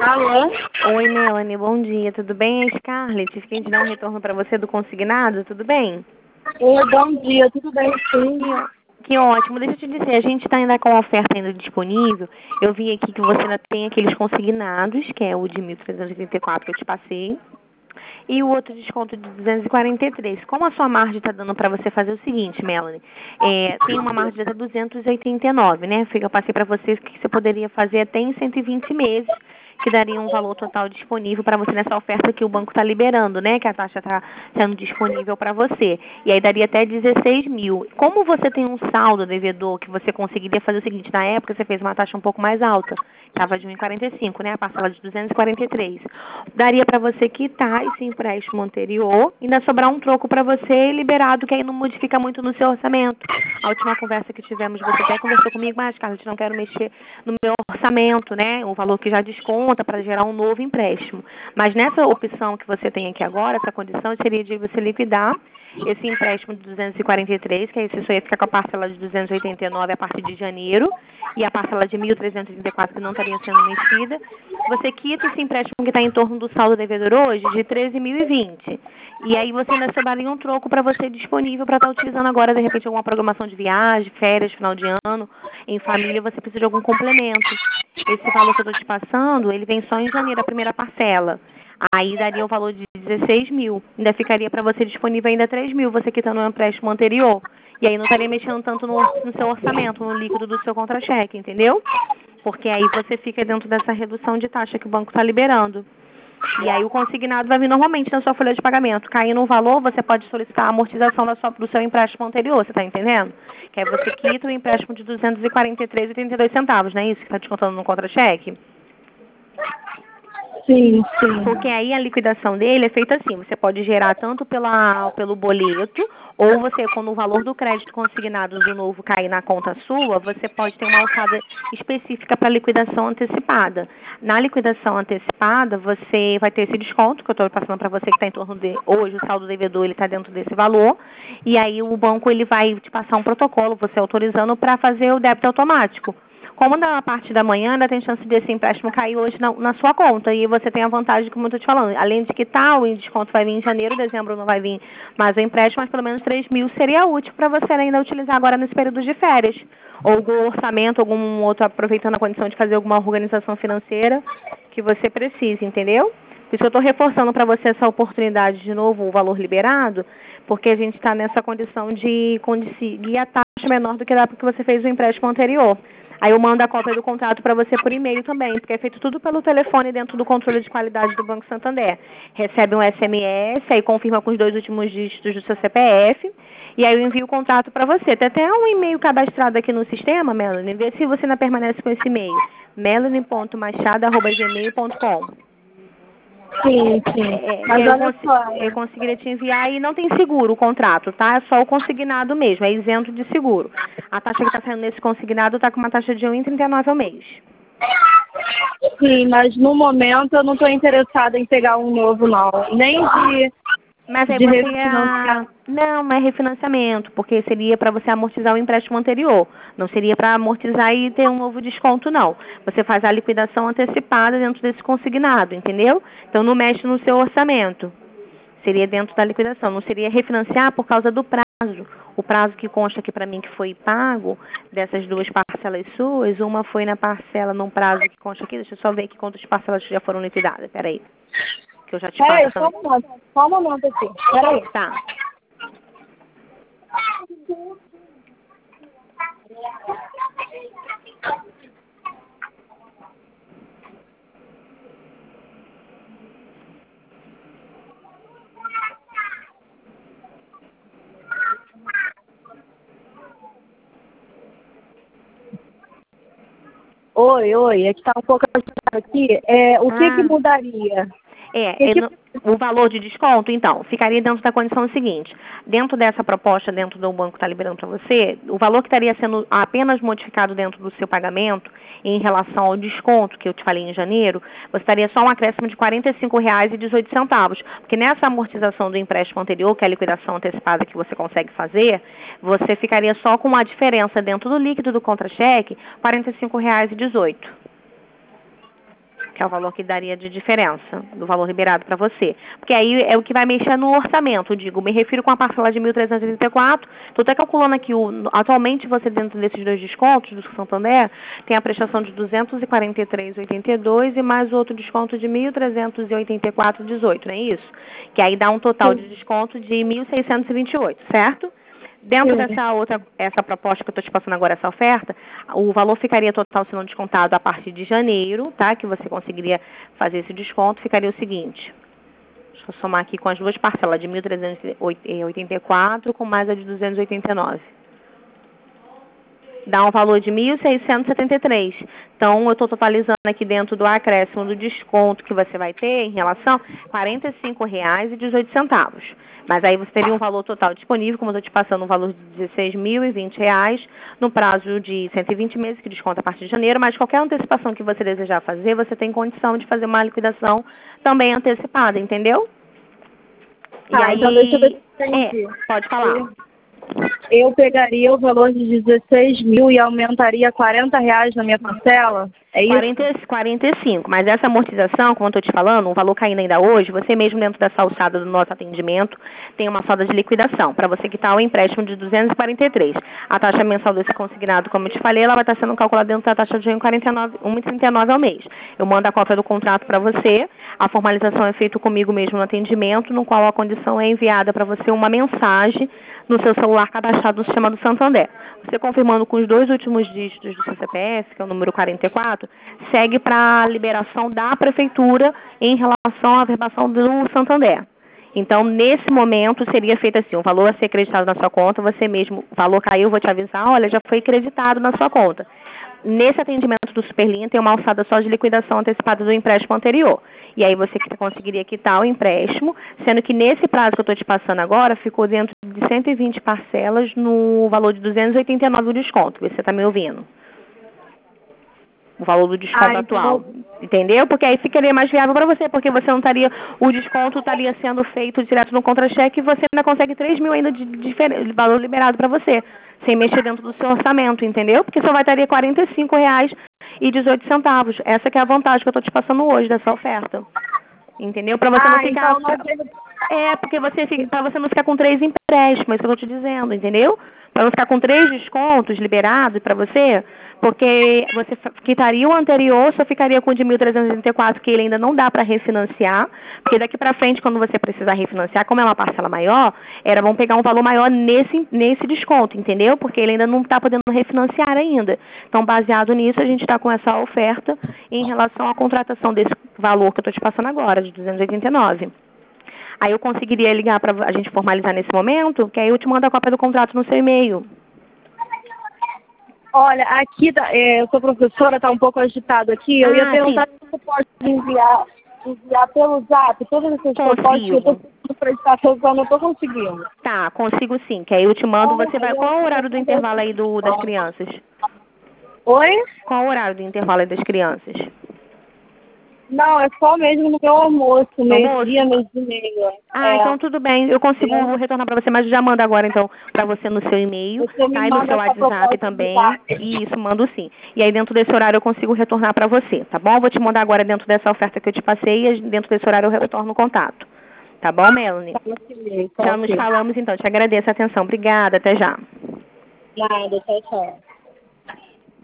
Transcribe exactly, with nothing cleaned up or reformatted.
Alô? Oi, Melanie, bom dia, tudo bem? É Scarlett, fiquei de dar um retorno para você do consignado, tudo bem? Oi, bom dia, tudo bem sim? Que, ó- que ótimo, deixa eu te dizer, a gente está ainda com a oferta ainda disponível, eu vi aqui que você ainda tem aqueles consignados, que é o de mil trezentos e oitenta e quatro que eu te passei, e o outro desconto de duzentos e quarenta e três. Como a sua margem está dando para você fazer o seguinte, Melanie, é, tem uma margem de até duzentos e oitenta e nove, né? Fica, eu passei para você que você poderia fazer até em cento e vinte meses, que daria um valor total disponível para você nessa oferta que o banco está liberando, né? Que a taxa está sendo disponível para você. E aí daria até dezesseis mil. Como você tem um saldo devedor que você conseguiria fazer o seguinte, na época você fez uma taxa um pouco mais alta, estava de um e quarenta e cinco, né? A parcela de duzentos e quarenta e três. Daria para você quitar esse empréstimo anterior e ainda sobrar um troco para você liberado, que aí não modifica muito no seu orçamento. A última conversa que tivemos, você até conversou comigo, mas, Carlos, não quero mexer no meu orçamento, né? O valor que já desconta para gerar um novo empréstimo. Mas nessa opção que você tem aqui agora, essa condição seria de você liquidar esse empréstimo de duzentos e quarenta e três, que aí você só ia ficar com a parcela de duzentos e oitenta e nove a partir de janeiro, e a parcela de mil trezentos e trinta e quatro que não estaria sendo mexida. Você quita esse empréstimo que está em torno do saldo devedor hoje de treze mil e vinte. E aí você ainda sobraria um troco para você disponível para estar utilizando agora, de repente, alguma programação de viagem, férias, final de ano, em família, você precisa de algum complemento. Esse valor que eu estou te passando, ele vem só em janeiro, a primeira parcela. Aí daria o valor de dezesseis mil. Ainda ficaria para você disponível ainda três mil, você quitando o empréstimo anterior. E aí não estaria mexendo tanto no, no seu orçamento, no líquido do seu contra-cheque, entendeu? Porque aí você fica dentro dessa redução de taxa que o banco está liberando. E aí o consignado vai vir normalmente na sua folha de pagamento. Caindo o valor, você pode solicitar a amortização da sua, do seu empréstimo anterior, você está entendendo? Que aí você quita o empréstimo de duzentos e quarenta e três reais e trinta e dois centavos, não é isso que está descontando no contra-cheque? Sim, sim. Porque aí a liquidação dele é feita assim, você pode gerar tanto pela, pelo boleto, ou você, quando o valor do crédito consignado do novo cair na conta sua, você pode ter uma alçada específica para liquidação antecipada. Na liquidação antecipada, você vai ter esse desconto, que eu estou passando para você, que está em torno de, hoje o saldo devedor ele está dentro desse valor, e aí o banco ele vai te passar um protocolo, você autorizando para fazer o débito automático. Como na parte da manhã, ainda tem chance desse empréstimo cair hoje na, na sua conta. E você tem a vantagem, como eu estou te falando, além de quitar, o desconto vai vir em janeiro, dezembro não vai vir mais o empréstimo, mas pelo menos três mil seria útil para você ainda utilizar agora nesse período de férias. Ou algum orçamento, algum outro, aproveitando a condição de fazer alguma organização financeira que você precise, entendeu? Por isso que eu estou reforçando para você essa oportunidade de novo, o valor liberado, porque a gente está nessa condição de conseguir a taxa menor do que da porque você fez o empréstimo anterior. Aí eu mando a cópia do contrato para você por e-mail também, porque é feito tudo pelo telefone dentro do controle de qualidade do Banco Santander. Recebe um S M S, aí confirma com os dois últimos dígitos do seu C P F, e aí eu envio o contrato para você. Tem até um e-mail cadastrado aqui no sistema, Melanie, vê se você ainda permanece com esse e-mail. melanie ponto machado arroba gmail ponto com. Sim, sim. É, que Mas aí eu, olha cons só, eu conseguiria te enviar e não tem seguro o contrato, tá? É só o consignado mesmo, é isento de seguro. A taxa que está saindo nesse consignado está com uma taxa de um vírgula trinta e nove ao mês. sim, mas no momento eu não estou interessada em pegar um novo, não. Nem de, Mas aí de você ia... refinanciar. Não, não é refinanciamento, porque seria para você amortizar o empréstimo anterior. Não seria para amortizar e ter um novo desconto, não. Você faz a liquidação antecipada dentro desse consignado, entendeu? Então não mexe no seu orçamento. Seria dentro da liquidação. Não seria refinanciar por causa do prazo. O prazo que consta aqui para mim que foi pago, dessas duas parcelas suas, uma foi na parcela, num prazo que consta aqui, deixa eu só ver aqui quantas parcelas já foram liquidadas. Peraí, que eu já te Peraí, passo só também. um momento. Só um momento aqui. Peraí. Tá. Oi, oi, é que está um pouco agitado aqui. É, o que que Ah, mudaria? é, Que é que... no- o valor de desconto, então, ficaria dentro da condição seguinte. Dentro dessa proposta, dentro do banco está liberando para você, o valor que estaria sendo apenas modificado dentro do seu pagamento, em relação ao desconto que eu te falei em janeiro, você estaria só um acréscimo de quarenta e cinco reais e dezoito centavos. Porque nessa amortização do empréstimo anterior, que é a liquidação antecipada que você consegue fazer, você ficaria só com a diferença dentro do líquido do contra-cheque, quarenta e cinco reais e dezoito. que é o valor que daria de diferença do valor liberado para você. Porque aí é o que vai mexer no orçamento, digo, me refiro com a parcela de mil trezentos e oitenta e quatro, estou até calculando aqui, o, atualmente você dentro desses dois descontos do Santander, tem a prestação de duzentos e quarenta e três reais e oitenta e dois centavos e mais outro desconto de mil trezentos e oitenta e quatro reais e dezoito centavos, não é isso? Que aí dá um total de desconto de mil seiscentos e vinte e oito reais, certo? Dentro dessa outra, essa proposta que eu estou te passando agora, essa oferta, o valor ficaria total sendo descontado a partir de janeiro, tá? Que você conseguiria fazer esse desconto, ficaria o seguinte. Deixa eu somar aqui com as duas parcelas, de mil trezentos e oitenta e quatro com mais a de duzentos e oitenta e nove. Dá um valor de mil seiscentos e setenta e três. Então, eu estou totalizando aqui dentro do acréscimo do desconto que você vai ter em relação a quarenta e cinco reais e dezoito centavos. Mas aí você teria um valor total disponível, como eu estou te passando, um valor de dezesseis mil e vinte reais no prazo de cento e vinte meses, que desconta a partir de janeiro, mas qualquer antecipação que você desejar fazer, você tem condição de fazer uma liquidação também antecipada, entendeu? Tá, e aí, então deixa eu ver se eu entendi. É, pode falar. Eu pegaria o valor de dezesseis mil e aumentaria quarenta reais na minha parcela? É isso? quarenta, quarenta e cinco, mas essa amortização, como eu estou te falando, um valor caindo ainda hoje, você mesmo dentro dessa alçada do nosso atendimento tem uma salda de liquidação. Para você quitar o empréstimo de duzentos e quarenta e três. A taxa mensal desse consignado, como eu te falei, ela vai estar sendo calculada dentro da taxa de um vírgula trinta e nove ao mês. Eu mando a cópia do contrato para você, a formalização é feita comigo mesmo no atendimento, no qual a condição é enviada para você uma mensagem no seu celular cadastrado no sistema do Santander. Você confirmando com os dois últimos dígitos do seu C P F, que é o número quarenta e quatro, segue para a liberação da prefeitura em relação à verbação do Santander. Então, nesse momento, seria feito assim, o valor a ser creditado na sua conta, você mesmo, o valor caiu, vou te avisar, olha, já foi creditado na sua conta. Nesse atendimento do Superlinha tem uma alçada só de liquidação antecipada do empréstimo anterior. E aí você conseguiria quitar o empréstimo, sendo que nesse prazo que eu estou te passando agora, ficou dentro de cento e vinte parcelas no valor de duzentos e oitenta e nove o desconto. Você está me ouvindo? O valor do desconto ah, atual. Então... Entendeu? Porque aí ficaria mais viável para você, porque você não estaria, o desconto estaria sendo feito direto no contra-cheque e você ainda consegue três mil ainda de, de, de valor liberado para você, sem mexer dentro do seu orçamento, entendeu? Porque só vai estaria quarenta e cinco reais e dezoito centavos. Essa que é a vantagem que eu estou te passando hoje dessa oferta. Entendeu? Para você ah, não ficar... Então não tem... É, porque você fica, para você não ficar com três empréstimos, é isso que eu estou te dizendo, entendeu? Para não ficar com três descontos liberados para você, porque você quitaria o anterior, só ficaria com o de mil trezentos e oitenta e quatro, que ele ainda não dá para refinanciar, porque daqui para frente, quando você precisar refinanciar, como é uma parcela maior, era bom pegar um valor maior nesse, nesse desconto, entendeu? Porque ele ainda não está podendo refinanciar ainda. Então, baseado nisso, a gente está com essa oferta em relação à contratação desse valor que eu estou te passando agora, de duzentos e oitenta e nove. Aí eu conseguiria ligar para a gente formalizar nesse momento, que aí eu te mando a cópia do contrato no seu e-mail. Olha, aqui, é, eu sou professora, está um pouco agitado aqui. Eu ah, ia perguntar sim. se você pode enviar, enviar pelo zap todas essas propostas que eu estou conseguindo prestar atenção, eu não estou conseguindo. Tá, consigo sim, que aí eu te mando, você vai... Qual é o horário do intervalo aí do, das crianças? Oi? Qual é o horário do intervalo aí das crianças? Não, é só mesmo no meu almoço, meio-dia, meio-dia e meia. Ah, é. então tudo bem. Eu consigo é. retornar para você, mas já mando agora, então, para você no seu e-mail, tá? E no seu WhatsApp também. E isso, mando sim. E aí, dentro desse horário, eu consigo retornar para você, tá bom? Eu vou te mandar agora dentro dessa oferta que eu te passei e dentro desse horário eu retorno o contato. Tá bom, Melanie? Já nos falamos, então. Te agradeço a atenção. Obrigada. Até já. Nada, tchau, tchau.